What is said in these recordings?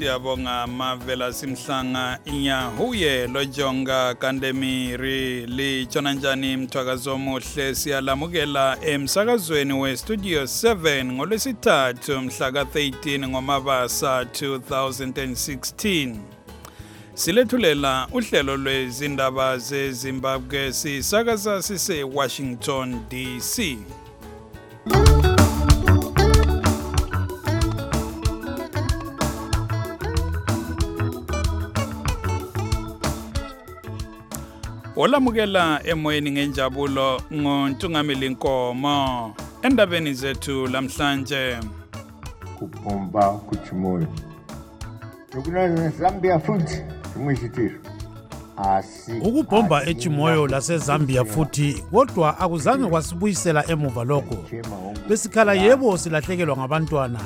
siyabonga Mavela Simhlanga Inyahuye Lojonga Kandemiri Litshona njani mthwakazo omuhle siyalamukela emsakazweni we Studio 7 ngolwesithathu mhla ka-13 ngoMabasa 2016. Silethulela uhlelo lwezindaba zeZimbabwe sisakaza sise Washington DC. Olamukela emoyeni ngenjabulo ngoNtungameli Nkomo endabeni zethu lamhlanje. Kupomba kuchimoyo nokuna Zambia futhi simwishitiro ukubhomba eChimoyo laseZambia futhi kodwa akuzange kwasibuyisela emuva lokho besikhala yebo silahlekelwa ngabantwana.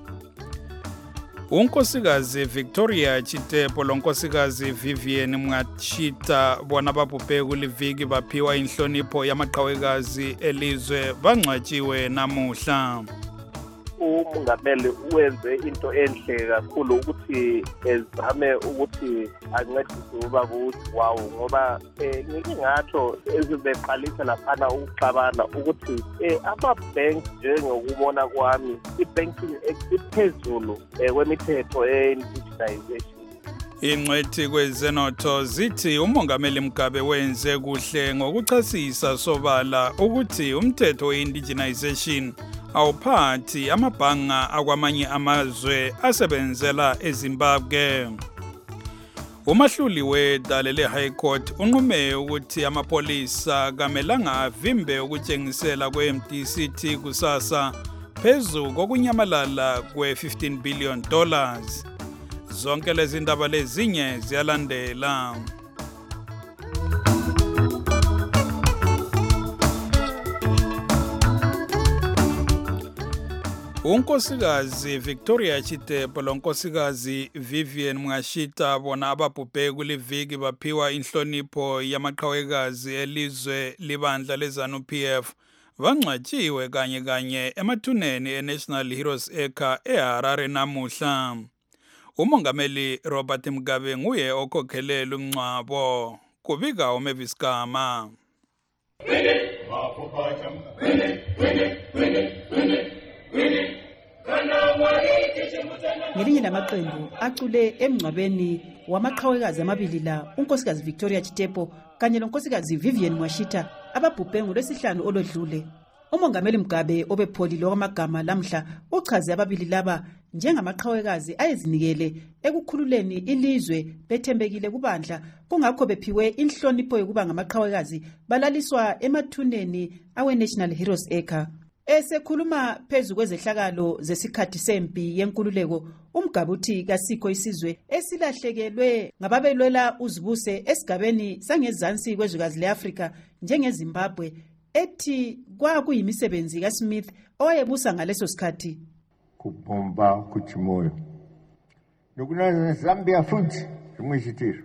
Unkosikazi Victoria Chitepo lonkosikazi Vivian Mwashita bona babhubhe kuliviki baphiwa inhlonipho yamaqhawekazi elizwe bangcwatshiwe namuhla. Umongameli wenze into enhle kakhulu ukuthi ezame ukuthi ancedise ubaba wawo ngoba ngike ngatsho ezibeqalisa laphana ukuxabana ukuthi ama-bank njengokubona kwami i-banking iphezulu kwemithetho ye-indigenization. Ingcwethi kwezenotho zithi umongameli Mugabe wenze kuhle ngokuchasisa sobala ukuthi umthetho we-indigenization awuphathi amabhanga akwamanye amazwe asebenzela eZimbabwe. Umahluli wedale le-High Court unqume ukuthi amapolisa kamelanga avimbe ukutshengisela kwe-MDCT kusasa phezu kokunyamalala kwe-$15 billion. Zonke lezi ndaba lezinye ziyalandela. Unkosikazi Victoria Chitepo lonkosikazi Vivian Mwashita bona ababhubhe kuliviki baphiwa inhlonipho yamaqhawekazi elizwe libandla leZANU-PF bangcwatshiwe kanye emathuneni eNational Heroes Acre eHarare namuhla. Umongameli Robert Mugabe nguye okhokhelela umngcwabo. Kubika uMavis Gama. Ngelinye lamaqembu acule emngcwabeni wamaqhawekazi amabili la unkosikazi Victoria Chitepo kanye lonkosikazi Vivian Mwashita ababhubhe ngolwesihlanu olodlule. Umongameli Mugabe obepholile kwamagama lamhla uchaze ababili laba njengamaqhawekazi ayezinikele ekukhululeni ilizwe bethembekile kubandla kungakho bephiwe inhlonipho yokuba ngamaqhawekazi balaliswa emathuneni awe-National Heroes Acre. Esekhuluma phezu kwezehlakalo zesikhathi sempi yenkululeko, uMugabe uthi kasikho isizwe esilahlekelwe ngababelwela uzibuse esigabeni sangezansi kwezwekazi le-Afrika njengeZimbabwe, ethi kwakuyimisebenzi kaSmith owayebusa ngaleso sikhathi. Kupomba kuchimoyo nokuna Zambia futhi simwishitiro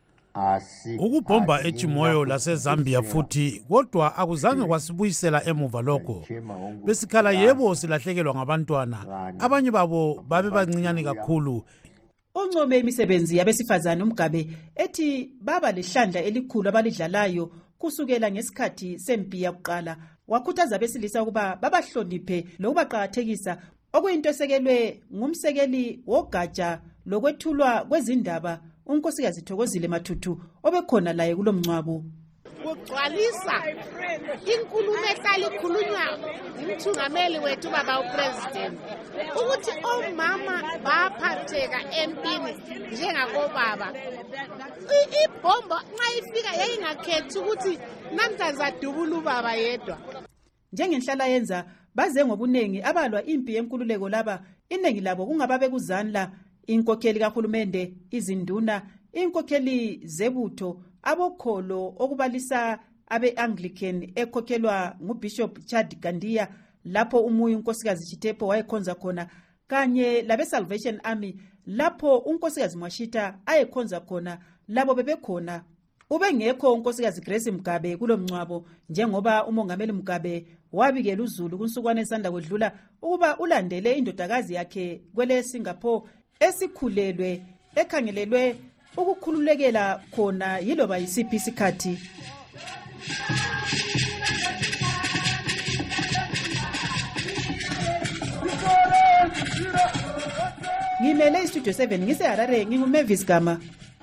ukubhomba eChimoyo laseZambia futhi kodwa akuzange kwasibuyisela emuva lokho besikhala yebo silahlekelwa ngabantwana abanye babo babe bancinyane kakhulu. Uncome imisebenzi yabesifazane uMugabe ethi baba lehlandla elikhulu abalidlalayo kusukela ngesikhathi sempi yakuqala. Wakhuthaza abesilisa ukuba babahloniphe lokubaqakathekisa okuyinto esekelwe ngumsekeli wogatsha lokwethulwa kwezindaba unkosikazi Thokozile Mathuthu obekhona laye kulomncwabo. Kugcwalisa inkulumo ehlala ikhulunywa umthungameli wethu baba upresident ukuthi omama baphatheka empini njengakobaba. Ibhomba nxa ifika yayingakhethi ukuthi namhlanje adubula ubaba yedwa. Njengenhlala yenza baze ngobunengi abalwa impi yenkululeko laba iningi labo kungababe kuzanla inkokheli kahulumende, izinduna, inkokheli zebutho, abokholo okubalisa abe-Anglican ekhokhelwa nguBishop Chad Gandia lapho umuyi unkosikazi Chitepo wayekhonza khona kanye labe-Salvation Army lapho unkosikazi Mwashita ayekhonza khona labo bebekhona. Ubengekho unkosikazi Grace Mugabe kulomncwabo njengoba umongameli Mugabe wabikela uZulu kunsukwane esanda kwedlula ukuba ulandele indodakazi yakhe kwele Singapore esikhulelwe ekhangelelwe ukukhululekela khona yiloba yisiphi isikhathi. Ngimele istudio 7 ngiseHarare nginguMavis Gama.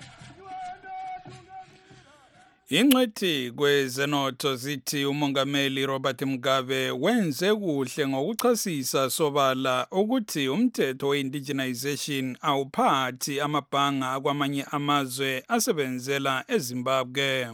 Ingcwethi kwezenotho zithi umongameli Robert Mugabe wenze kuhle ngokuchasisa sobala ukuthi umthetho we-indigenization awuphathi amabhanga akwamanye amazwe asebenzela eZimbabwe.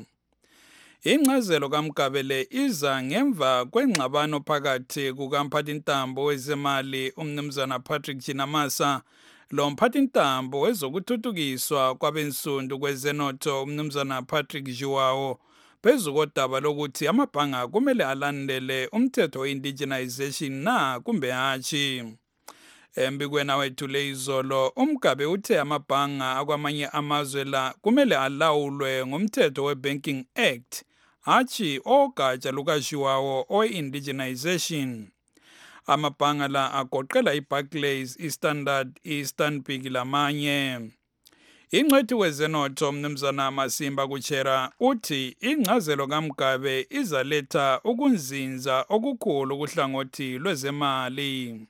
Incazelo kaMugabe le iza ngemva kwengxabano phakathi kukamphathintambo wezemali umnumzana Patrick Chinamasa lo mphathintambo wezokuthuthukiswa kwabensundu kwezenotho umnumzana Patrick Zhuwao phezu kodaba lokuthi amabhanga kumele alandele umthetho we-indigenization na kumbe hatshi. Embikweni wethu lezolo uMugabe uthe amabhanga akwamanye amazwe la kumele alawulwe ngumthetho we-Banking Act hatshi ogatsha lukaZhuwao o-indigenization. Amabhanga la agoqela iBarclays, iStandard, iStanbic lamanye. Ingcwethi wezenotho umnumzana Masimba Kuchera uthi ingcazelo kaMugabe izaletha ukunzinza okukhulu kuhlangothi lwezemali.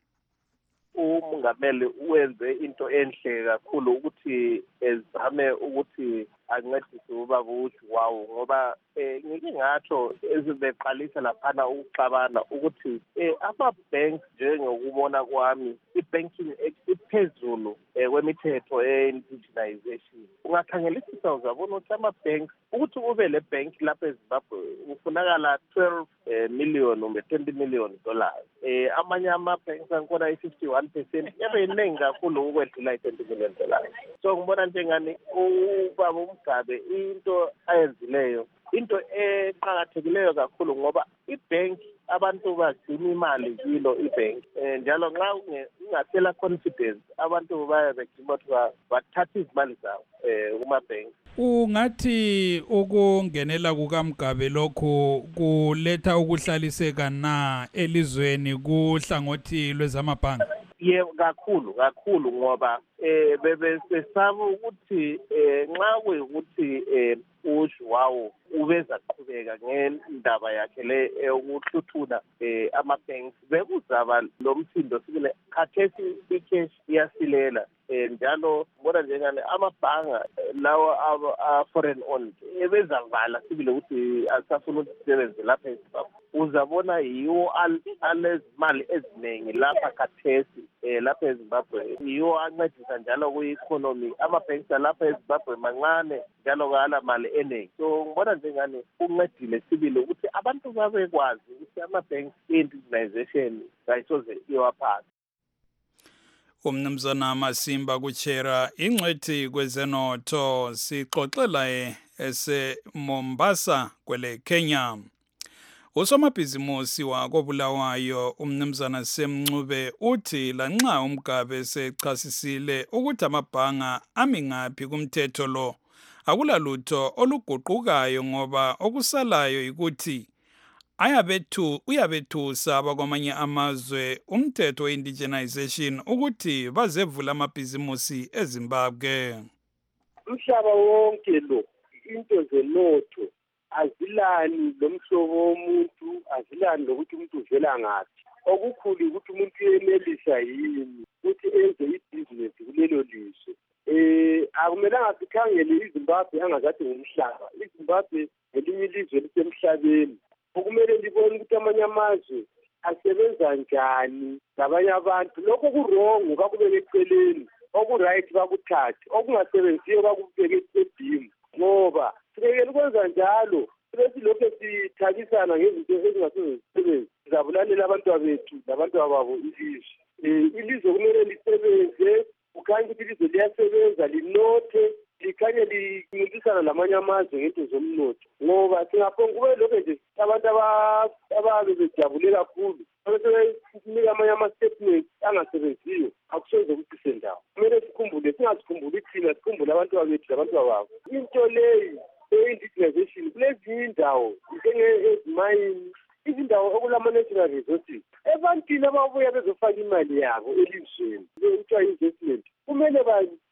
Umongameli wenze into enhle kakhulu ukuthi ezame ukuthi ancedise ubaba uZhuwao ngoba ngike ngatsho ezibeqalisa laphana ukuxabana ukuthi ama-banks njengokubona kwami i-banking iphezulu kwemithetho ye-indigenization. Ungakhangelisisa uzabona ukuthi ama-banks ukuthi ube le bank lapha eZimbabwe kufunakala 12 million kumbe $20 million. Amanye ama-banks angkhona i-51% yabe iningi kakhulu ukwedlula i-$20 million. So ngibona njengani ubaba uMugabe into ayenzileyo into eqhakathekileyo kakhulu ngoba ibank abantu bagcina imali kilo ibank njalo nxa ungasela confidence abantu baya begcina ukuthi bathatha izimali zabo kuma-bank. Ungathi ukungenela kukaMugabe lokho kuletha ukuhlaliseka na elizweni kuhlangothi lwezamabhanga? Yebo kakhulu ngoba bebesesaba ukuthi nxa kuyikuthi uZhuwao ubeza qhubeka ngendaba yakhe le yokuhluthuna ama-banks bekuzaba lo msindo sibile khathesi i-cash iyasilela njalo mbona njengani amabhanga lawa a-foreign owned ebezavala sibile ukuthi asafuna ukuthi sisebenze lapha eZimbabwe. Uzabona yiwo alezimali eziningi lapha khathesi lapha eZimbabwe yiwo ancedisa njalo kwi-economy. Ama-banks alapha eZimbabwe mancane njalo kala mali eningi. So ngibona njengani uncedile sibile ukuthi abantu babekwazi ukuthi ama-banks i-indigenization kayisoze iwaphathe. Umnumzana Masimba Kuchera ingcwethi kwezenotho sixoxela ese-Mombasa kwele Kenya. Usomabhizimusi wakobulawayo umnumzana Semncube uthi lanxa uMugabe sechasisile ukuthi amabhanga ami ngaphi kumthetho lo akulalutho oluguqukayo ngoba okusalayo ukuthi uyabethusa abakwamanye amazwe umthetho we-indigenization ukuthi bazevula amabhizimusi eZimbabwe. Umhlaba wonke lo into zenotho azilani lomhlobo womuntu, azilani lokuthi umuntu uvela ngaphi. Okukhulu ukuthi umuntu uyenelisa yini ukuthi enze ibhizinesi kulelo lizwe. Akumelanga sikhangele iZimbabwe angazathi ngumhlaba. iZimbabwe ngelinye ilizwe lisemhlabeni. Okumele libone ukuthi amanye amazwe asebenza njani labanye abantu. Lokho kurongo kakubeke eceleni, okuright bakuthathe, okungasebenziyo bakubeke ebhimu. Ngoba sikekele ukwenza njalo silokhu sithabisana ngezinto ezingasebenzi sizabulalela abantwabethu labantwababo ilizwe. Ilizwe kumele lisebenze, kukhanya ukuthi ilizwe liyasebenza linothe likhanye lincintisana lamanye amazwe ngento zomnotho ngoba singaphonga kube lokho nje abantu ababe bejabule kakhulu besinika amanye ama-statements angasebenziyo akusoze ukuthi sendawo. Kumele sikhumbule singasikhumbuli thina sikhumbule abantu babethu labantu bababo. Into leyi e-indigenization kulezinye indawo njenge-ezimayini izindawo okulama-natural resources ebantwini ababuya bezofaka imali yabo elizweni kuthiwa investment kumele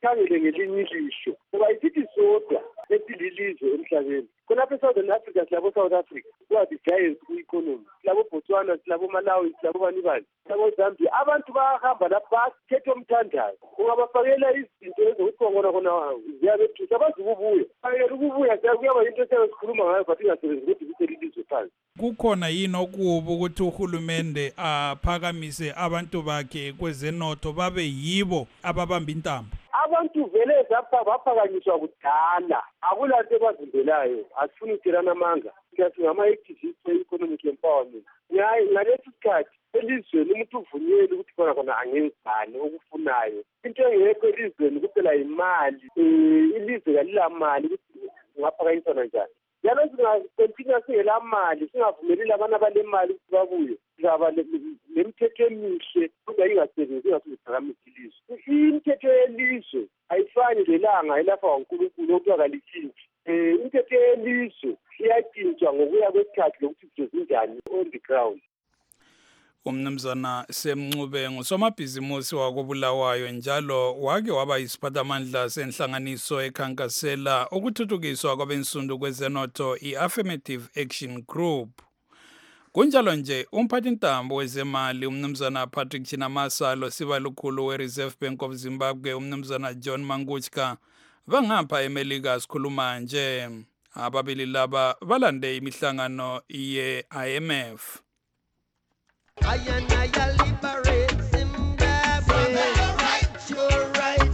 balikhangele ngelinye ilihlo ngoba isithi sodwa esililizwe emhlabeni khonapha e-Southern Africa silabo South Africa kuba the-giants ku-economy silabo Botswana silabo Malawi silabo banibani silabo Zambia abantu bayahamba lapho bakhethe omthandayo ungabafakela izinto ezokuthongona khona ziyabethusa abazi ukubuya fakela ukubuya kuyaba yinto esiyasikhuluma ngayo but ingasebenzi ukuthi kuselilizwe phansi. Kukhona yini okubi ukuthi uhulumende aphakamise abantu bakhe kwezenotho babe yibo ababamba intambo? Abantu vele baphakanyiswa kudala akulanto ebazimbelayo asifuni ukudelana amanga singama-activists e-economic empowerment ngalesi sikhathi elizweni umuntu uvunyelwe ukuthi khona angenzani okufunayo into engekho elizweni kuphela yimali ilizwe kalilamali ukuthi kungaphakanyiswana njani njalo singakontinua singela mali singavumeleli abantu abalemali ukuthi babuye sizaba nemithetho emihle kodwa ingasebenzi ingasiphakamisa ilizwe. Imithetho yelizwe ayifani lelanga elapha uNkulunkulu okuthiwa kalitshintshi. Imithetho yelizwe iyatshintshwa ngokuya kwesikhathi lokuthi izinto zinjani on the ground. Umnumzana Semncube ngusomabhizimusi wakobulawayo njalo wake waba yisiphathamandla senhlanganiso ekhankasela ukuthuthukiswa kwabensundu kwezenotho i-Affirmative Action Group. Kunjalo nje umphathintambo wezemali umnumzana Patrick Chinamasa losibalukhulu we-Reserve Bank of Zimbabwe umnumzana John Manguchka bangapha eMelika sikhuluma nje. Ababili laba balande imihlangano ye-IMF. I liberate Zimbabwe. You're right.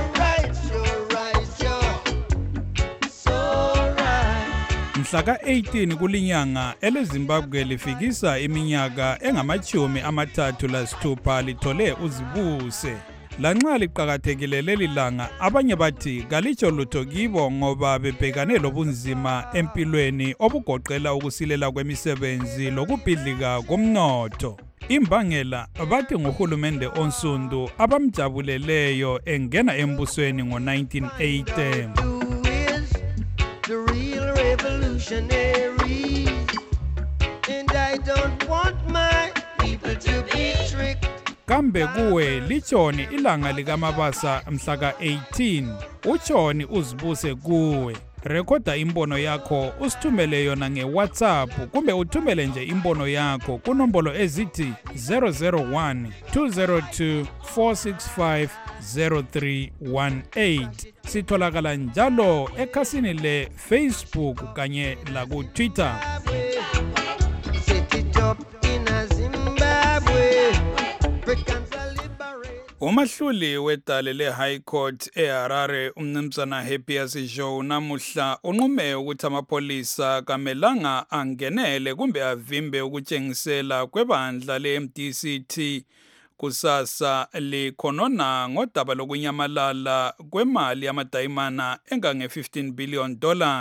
So right. Mhla ka-18 kulinyanga eleZimbabwe lifikisa iminyaka engama-36 lithole uzibuse. Lanxa liqakathekile leli langa abanye bathi kalitsho lutho kibo ngoba bebhekane lobunzima empilweni obugoqela ukusilela kwemisebenzi lokubhidlika komnotho. Imbangela bathi nguhulumende onsundu abamjabuleleyo engena embusweni ngo-1980. The real revolutionary, and I don't want my people to be tricked. Kambe kuwe lichoni ilanga likamabasa mhla ka-18 uchoni uzibuse kuwe. Rekhoda imbono yakho usithumele yona ngeWhatsApp kumbe uthumele nje imbono yakho kunombolo ezithi 001 202 465 0318. Sitholakala njalo ekhasini le Facebook kanye la ku Twitter. Umahluli wedale le-High Court eHarare umnumzana Happiest Joe namuhla unqume ukuthi amapholisa kamelanga angenele kumbe avimbe ukutshengisela kwebandla le-MDCT kusasa likhonona ngodaba lokunyamalala kwemali yamadayimana engange-$15 billion.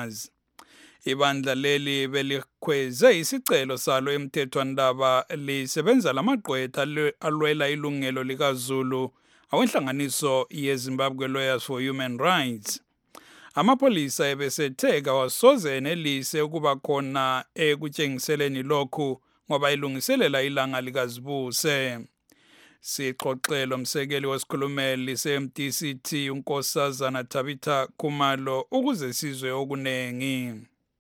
Ibandla leli belikhweze isicelo salo emthethwandaba lisebenza lamagqwetha alwela ilungelo likaZulu awenhlanganiso yeZimbabwe Lawyers for Human Rights. Amapholisa ebesetheka wasoze nelise ukuba khona ekutshengiseleni lokhu ngoba ilungiselela ilanga likazibuse. Sixoxelo umsekeli wesikhulumeli se-MDCT uNkosazana Tabitha Khumalo ukuze sizwe okunengi.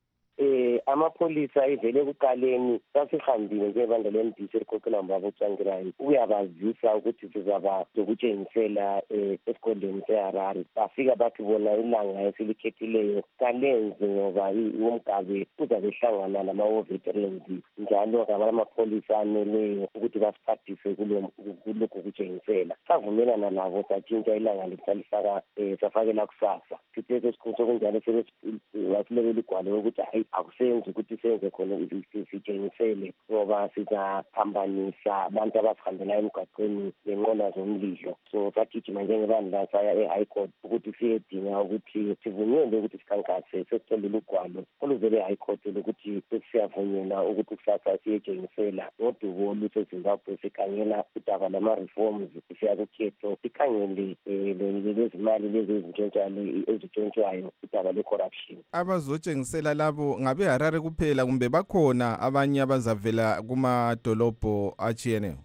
Amapholisa ivele ekuqaleni sasihambile njebandla le-MDC elikhokhelwa mbaba uTsangirayo ukuyabazisa ukuthi sizaba zokutshengisela esigodlweni seHarare. Bafika bathi bona ilanga esilikhethileyo kalenzi ngoba uMgabe uzabe ehlangana lama-veterans njalo ngabanye amapholisa aneleyo ukuthi basiphathise kulokhu kutshengisela. Savumelana nabo satshintsha ilanga lisalisaka safakela kusasa. Sithe esikhulu sokunjalo wasilebela igwalo ukuthi hayi akusenzi ukuthi senze khona sitshengisele ngoba sizaphambanisa abantu abasihambela emgwaqweni ngenqola zomlilo. So sagijima njengebandla saya e-High Court ukuthi siyedinga ukuthi sivunyelwe ukuthi sikhankase. Sesitholile ugwalo oluvele e-High Court lokuthi sesiyavunyelwa ukuthi kusasa siyetshengisela ngodubo oluseZimbabwe sikhangela udaba lama-reforms siyakukhetho sikhangele lezimali lezi ezitshontshwayo udaba lwe-corruption. Abazotshengisela labo ngabe Harare kuphela kumbe bakhona abanye abazavela kumadolobho atshiyeneyo?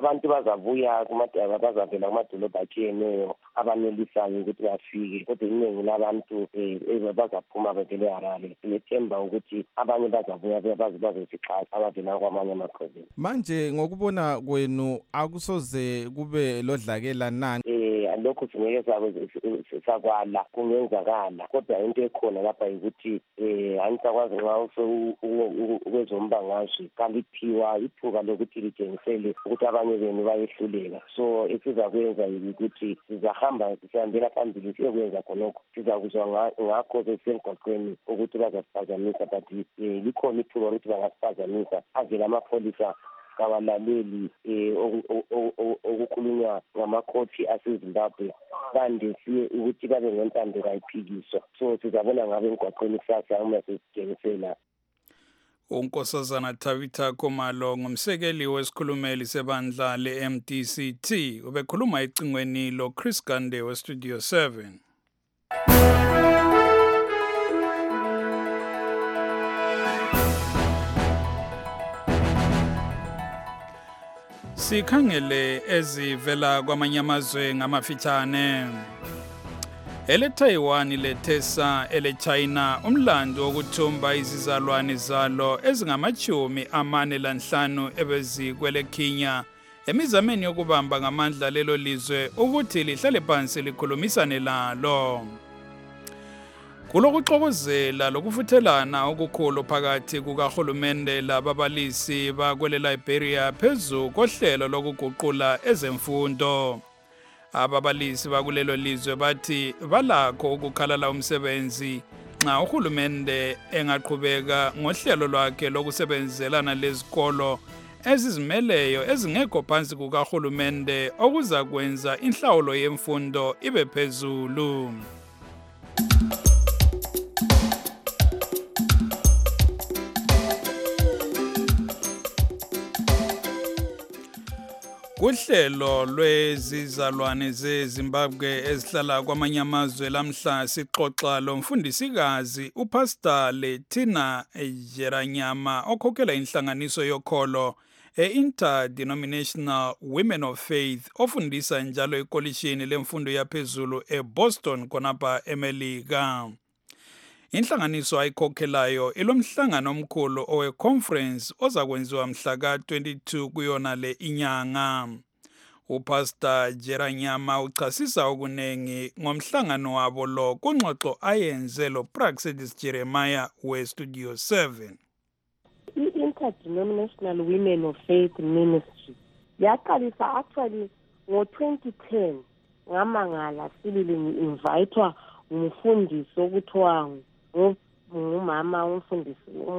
abantu bazabuya bazavela kumadolobha atshiyeneyo abanelisayo ukuthi bafike, kodwa iningi labantu bazaphuma bevele eHarare. Siyethemba ukuthi abanye bazabuya bazosixhasa abavela kwamanye ama-province. Manje ngokubona kwenu akusoze kube lodlakela nani? Lokho singeke sakwala kungenzakala, kodwa into ekhona lapha yikuthi angisakwazi nxa ukwezombangazwe kaliphiwa ithuba lokuthi litshengisele ukuthi abanye benu bayehluleka. So esizakwenza ukuthi sizahamba sihambela phambili siyokwenza khonokho, sizakuzwa ngakho besemgwaqweni ukuthi bazasiphazamisa, but likhona ithuba ukuthi bangasphazamisa avele amapholisa kawalaleli okukhulunywa ngamakhophi aseZimbabwe bandesiye ukuthi babe ngentando kayiphikiswa. So sizabona ngabe emgwaqweni kusasa uma sesitshengisela. uNkosazana Tabitha Khumalo ngumsekeli wesikhulumeli sebandla le-MDCT ubekhuluma ecingweni lo Chris Gande weStudio 7. Sikhangele ezivela kwamanye amazwe ngamafitshane. EleTaiwan, leTesa, eleChina umlando wokuthumba izizalwane zalo ezingama-45 ebezikweleKenya emizameni yokubamba ngamandla lelo lizwe ukuthi lihlale phansi likhulumisane lalo. Kulokuxokozela lokufuthelana okukhulu phakathi kukahulumende lababalisi bakwele Liberia phezu kohlelo lokuguqula ezemfundo. Ababalisi bakulelo lizwe bathi balakho ukukhalala umsebenzi nxa uhulumende engaqhubeka ngohlelo lwakhe lokusebenzelana lezikolo ezizimeleyo ezingekho phansi kukahulumende okuza kwenza inhlawulo yemfundo ibe phezulu. Kuhlelo lwezizalwane zeZimbabwe ezihlala kwamanye amazwe lamhla sixoxa lomfundisikazi uPastor Letina Jeranyama okhokhela inhlanganiso yokholo Interdenominational Women of Faith ofundisa njalo ekolishini lemfundo yaphezulu eBoston khonapha eMelika. Inhlanganiso ayikhokhelayo ilomhlangano omkhulu owe-conference ozakwenziwa mhla ka-22 kuyona le inyanga. uPastor Jeranyama uchasisa okunengi ngomhlangano wabo lo kungxoxo ayenze lo Praxedis Jeremiah weStudio 7. I-Interdenominational Women of Faith Ministry yaqalisa actually ngo-2010 ngamangala sibili ngi-invitwa ngumfundisi okuthiwa ngumama umfundisi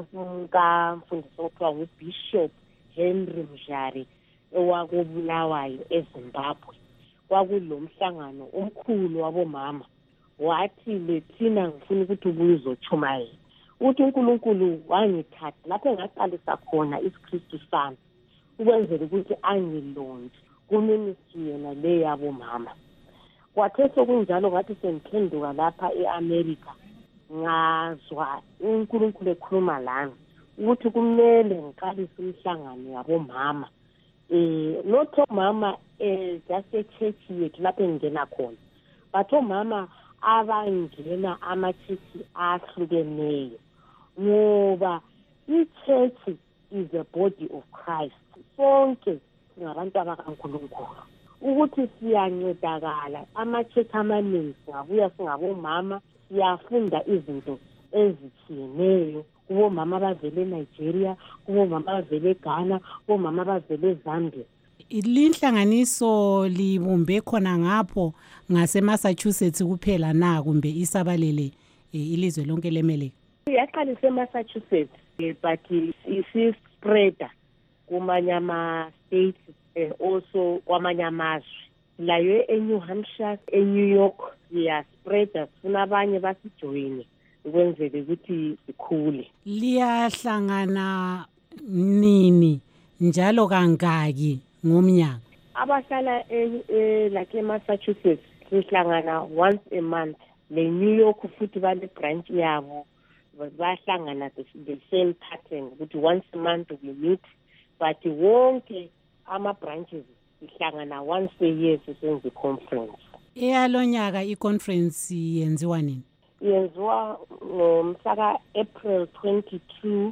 okuthiwa nguBishop Henry Mjari owakubulawayo eZimbabwe. Kwakulo mhlangano omkhulu wabomama wathi Letina ngifuna ukuthi ubuye uzochumayela uthi uNkulunkulu wangithatha lapho engaqalisa khona isiKristu sami ukwenzela ukuthi angilonde kuministry yena le yabomama. Kwathe sokunjalo ngathi sengiphenduka lapha eAmerica ngazwa uNkulunkulu ekhuluma lami ukuthi kumele ngiqalise umhlangano yabomama not omama just e-church yethu lapho engena khona but omama abangena ama-church ahlukeneyo ngoba i-church is a body of Christ. Sonke singabantu abakaNkulunkulu ukuthi siyancedakala. Ama-church amaningi singabuya singabomama siyafunda izinto ezitshiyeneyo kubomama abavele eNigeria, kubomama abavele eGhana, kubomama abavele eZambia. Linhlanganiso libumbe khona ngapho ngase-Massachusetts kuphela na kumbe isabalele ilizwe lonke leMelika? Yaqalisa eMassachusetts but isi-spreader kumanye ama-states also kwamanye amazwe. Layo eNew Hampshire, eNew York siyaspreada sifuna abanye basijoyine ukwenzele ukuthi sikhule. Liyahlangana nini njalo kangaki ngomnyaka? Abahlala like eMassachusetts sihlangana once a month. Le New York futhi bale branch yabo bahlangana the same pattern ukuthi once a month we meet, but wonke ama-branches sihlangana once a year sisenza i-conference. Eyalonyaka i-conference yenziwa nini? Yenziwa ngomhlaka April 22,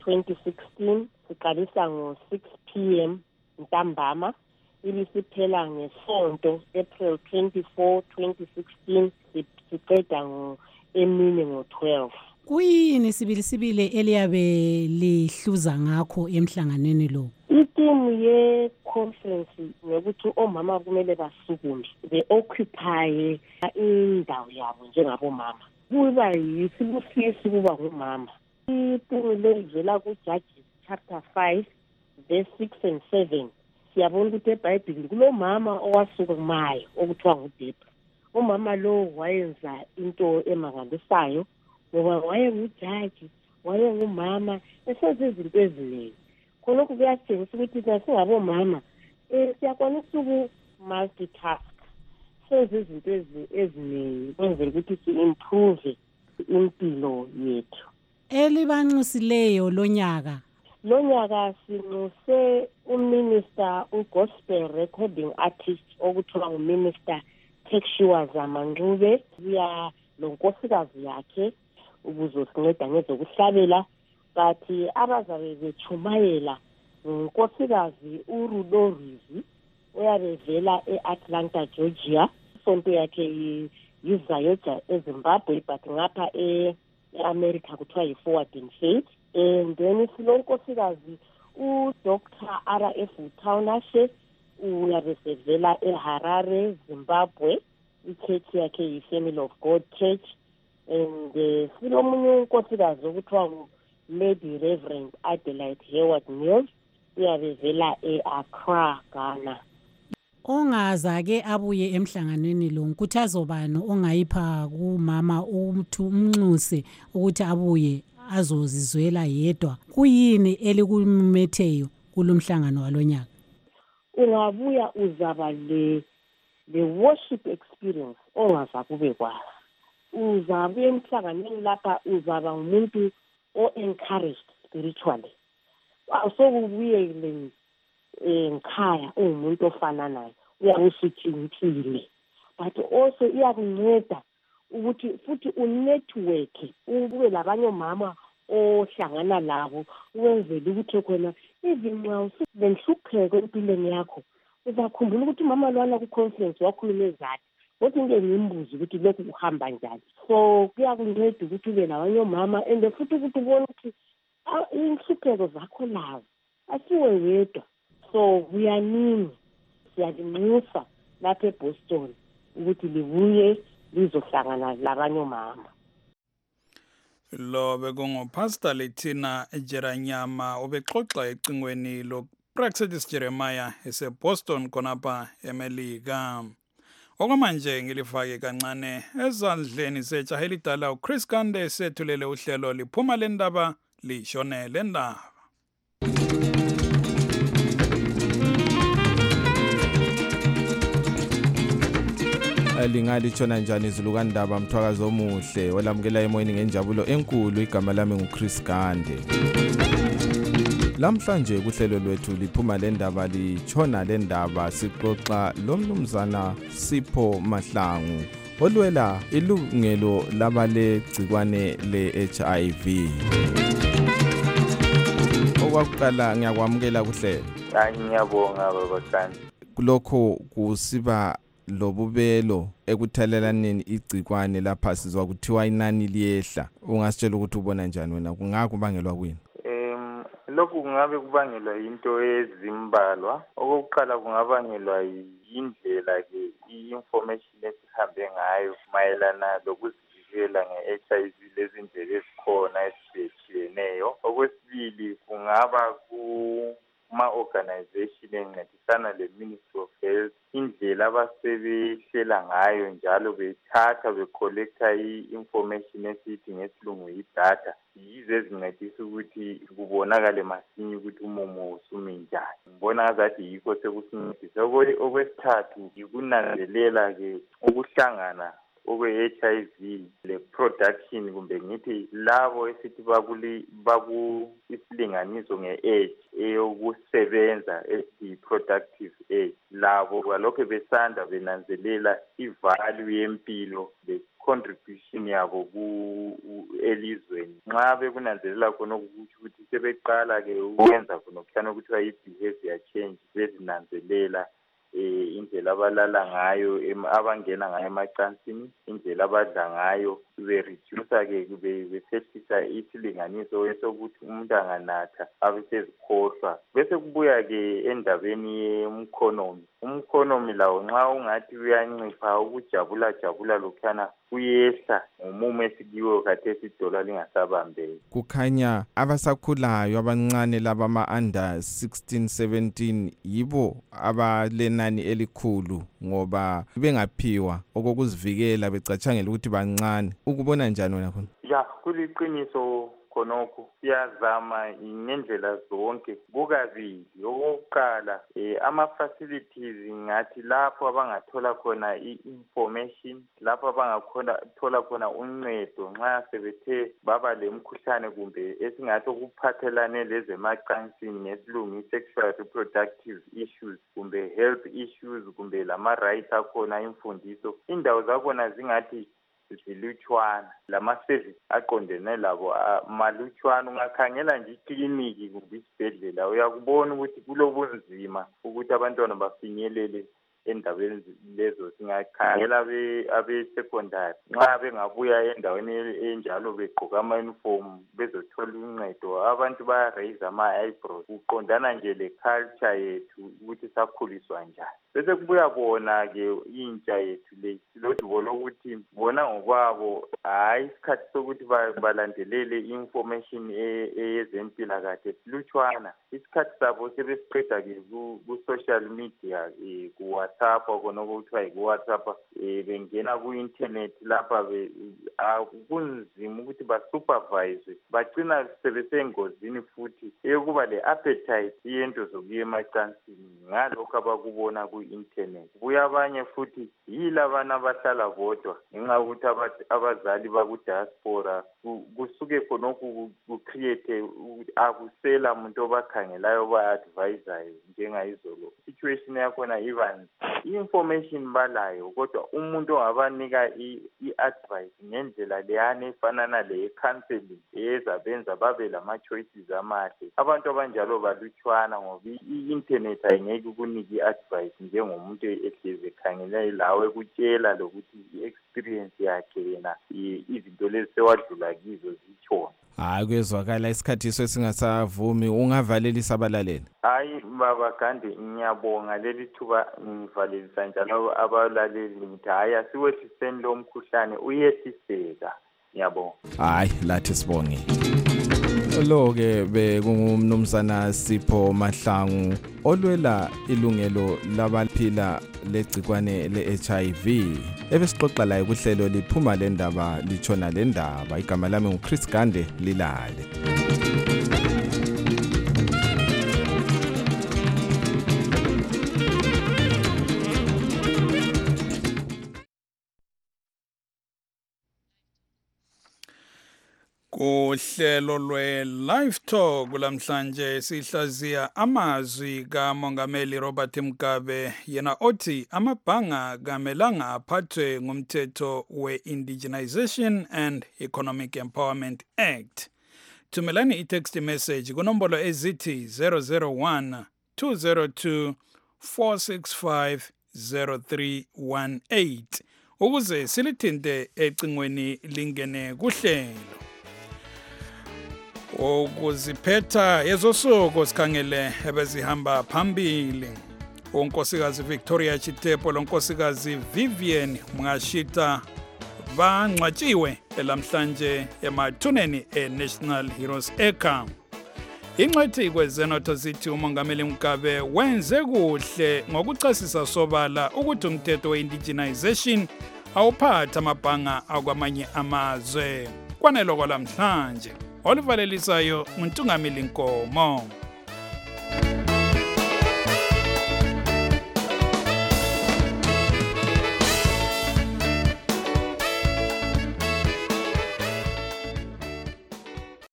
2016. Siqalisa ngo-6 p.m. ntambama. Ibisiphela ngeSonto April 24, 2016. Siqeda emini ngo-12. Kuyini sibili eliyabe lihluza ngakho emhlanganweni lo? Itimu ye-conference ngokuthi omama kumele basukume be-occupy indawo yabo njengabomama. Kuba yisibusiso kuba ngumama. Itimu levela kuJudges chapter 5 verse 6 and 7. Siyabona ukuthi eBhayibhilini kulomama owasukumayo okuthiwa nguDebra. Umama lo wayenza into emangalisayo ngoba wayengujaji, wayengumama, esenza izinto eziningi. Khonokho kuyatshengisa ukuthi thina singabomama siyakwanisa uku-multitask, senze izinto eziningi kwenzela ukuthi si-improve impilo yethu. Elibanxusileyo lonyaka? Lonyaka sinxuse uminister, ugospel recording artist okuthiwa nguminister Tekshiwa Zamanxube. Siya lonkosikazi yakhe ukuzosinceda ngezokuhlabela, but abazabe bechumayela unkosikazi uRudorizi oyabevela e-Atlanta, Georgia. Isonto yakhe yizayoja eZimbabwe, but ngapha e-America kuthiwa yi-Forward in Faith. And then silonkosikazi uDr. R.F. Utaunashe uyabesevela eHarare, Zimbabwe. Ichurch yakhe yi-Family of God Church. And silomunye unkosikazi okuthiwa Lady Reverend Adelaide Hayward Mills uyabevela e-Accra, Ghana. Ongaza-ke abuye emhlanganweni lo nkuthazo bani ongayipha kumama umnxuse ukuthi abuye azozizwela yedwa? Kuyini elikumetheyo kulomhlangano walonyaka? Ungabuya uzaba le worship experience ongaza kube kwazi. Uzabuya emhlanganweni lapha uzaba umuntu o-encouraged spiritually. Awusokubuye ngikhaya umuntu ofana naye, uyabusutshintshile, but also iyakunceda ukuthi futhi unetwork, ube labanye omama ohlangana labo ukwenzela ukuthi khona even nxa usulenhlupheko empilweni yakho uzakhumbula ukuthi umama lwana ku-conference wakhulume zathi kodwa ngeke ngimbuze ukuthi lokhu kuhamba njani. So kuyakunceda ukuthi ube labanye omama and futhi ukuthi ubone ukuthi inhlupheko zakho lazo asiwe wedwa. So kuyaningi siyalinxusa lapha eBoston ukuthi libuye lizohlangana labanye omama. Lo bekungupastor Lethina Jeranyama obexoxa ecingweni lo Praxedis Jeremiah eseBoston khonapha eMelika. Okwamanje ngilifake kancane ezandleni sejaha elidala uChris Kande sethulele uhlelo liphuma lendaba lishone lendaba. Lingalishona njani izulu kandaba mthwakazo omuhle olamukela emoyeni ngenjabulo enkulu. Igama lami nguChris Kande. Lamhlanje kuhlelo lwethu liphuma lendaba lishona lendaba sixoxa lomnumzana Sipho Mahlangu olwela ilungelo labalegcikwane le-HIV. Okwakuqala ngiyakwamukela kuhlelo. Ngiyabonga baba Kande. Kulokho kusiba lobubelo ekuthelelaneni igcikwane lapha sizwa kuthiwa inani liyehla. Ungasitshela ukuthi ubona njani wena, kungakubangelwa kuyini? Lokhu kungabe kubangelwa into ezimbalwa. Okokuqala kungabangelwa indlela ke i-information esihambe ngayo mayelana lokuzivikela nge-HIV lezindlela ezikhona ezitshiyeneyo. Okwesibili kungaba kuma-organization encedisana le-Ministry of Health, indlela abasebehlela ngayo njalo bethatha becollecta i-information esithi ngesilungu yi-data, yizo ezincedisa ukuthi kubonakale masinya ukuthi umumo usumi njani. Ngibona ngazathi yikho sekusincedisa. Okwesithathu yikunanzelela-ke ukuhlangana okwe-HIV le-production kumbe ngithi labo esithi isilinganiso nge-age eyokusebenza i-productive age labo balokho besanda benanzelela ivalue yempilo contribution yabo elizweni nxa bekunanzelela khona ukuthi sebeqala ke ukwenza khona okuhlanu okuthiwa i-behavior change bezinanzelela indlela abalala ngayo abangena ngayo emacansini indlela abadla ngayo bereduce ke besehlisa isilinganiso esokuthi umuntu anganatha abesezikhohlwa bese kubuya ke endabeni umkhonomi lawo nxa ungathi uyancipha ukujabula lokhana kuyehla ngomumo esikiwe khathesi idola lingasabambeki kukhanya abasakhulayo abancane laba ama-under 16 17 yibo abalenani elikhulu ngoba bengaphiwa okokuzivikela becatshangela ukuthi bancane ukubona njani wena khona ya kuliqiniso khonokho siyazama ngendlela zonke kukabili okokuqala ama-facilities ngathi lapho abangathola khona i-information lapho abangathola khona uncedo nxa sebethe baba lemkhuhlane kumbe esingathi okuphathelane lezemacansini ngesilungu i-sexual reproductive issues kumbe health issues kumbe lama-rights akhona imfundiso indawo zakhona zingathi zilutshwana lama-service aqondene labo malutshwana ungakhangela nje ikliniki kumbe isibhedlela uyakubona ukuthi kulobunzima ukuthi abantwana bafinyelele endabeni lezo singakhangela abe-secondary nxa bengabuya endaweni enjalo begqoka ama-uniform bezothola uncedo abantu baya-raise ama-eyebrows kuqondana nje le-culture yethu ukuthi sakhuliswa njani bese kubuya bona-ke intsha yethu le silodubo lokuthi bona ngokwabo hhayi isikhathi sokuthi balandelele i-information eyezempilakahle silutshwana isikhathi sabo sebesiqeda-ke ku-social media ku-WhatsApp khona okuthiwa yi-WhatsApp bengena ku-internet lapha kunzima ukuthi basupervise bagcina sebesengozini futhi eyokuba le-appetite yento zokuya emacansini ngalokho abakubona ku-internet kuya abanye futhi yilabana abahlala bodwa ngenxa yokuthi abazali baku-diaspora kusuke khonokhu kucreate akusela muntu obakhangelayo ba-advisayo njengayizolo situation yakhona even i-information balayo kodwa umuntu ongabanika i-advice ngendlela leyana efanana le-counseling eyezabenza babe lama-choices amahle abantu abanjalo balutshwana ngoba i-internet ayingeke ukunike i-advice njengomuntu ehlezi ekhangela lawe kutshela lokuthi i-experience yakhe yena izinto lezi sewadlula kizo zitshona hayi kwezwakala isikhathi esingasavumi ungavalelisa abalaleli hayi baba Gandhi ngiyabonga leli thuba ngivalelisa njalo abalaleli ngithi hayi asiwehliseni lo mkhuhlane uyehliseka ngiyabonga hayi lathi sibonge lo-ke bekungumnumzana Sipho Mahlangu olwela ilungelo labaphila legcikwane le-HIV ebesixoxa laye kuhlelo liphuma le ndaba litshona le ndaba igama lami nguChris Gande lilale Kuhlelo lwe-Live Talk lamhlanje sihlaziya amazwi kaMongameli Robert Mugabe yena othi amabhanga kamelanga aphathwe ngumthetho we-Indigenization and Economic Empowerment Act. Thumelani i-text message kunombolo ezithi 001 202 465 0318 ukuze silithinte ecingweni lingene kuhlelo. Ukuziphetha ezosuku sikhangele ebezihamba phambili unkosikazi Victoria Chitepo lonkosikazi Vivian Mwashita bangcwatshiwe lamhlanje emathuneni eNational Heroes Acre. Ingxethi kwezenotho zithi uMongameli Mugabe wenze kuhle ngokuchasisa sobala ukuthi umthetho we-indigenization awuphatha amabhanga akwamanye amazwe. Kwaneloko lamhlanje olivalelisayo uNtungamili Nkomo.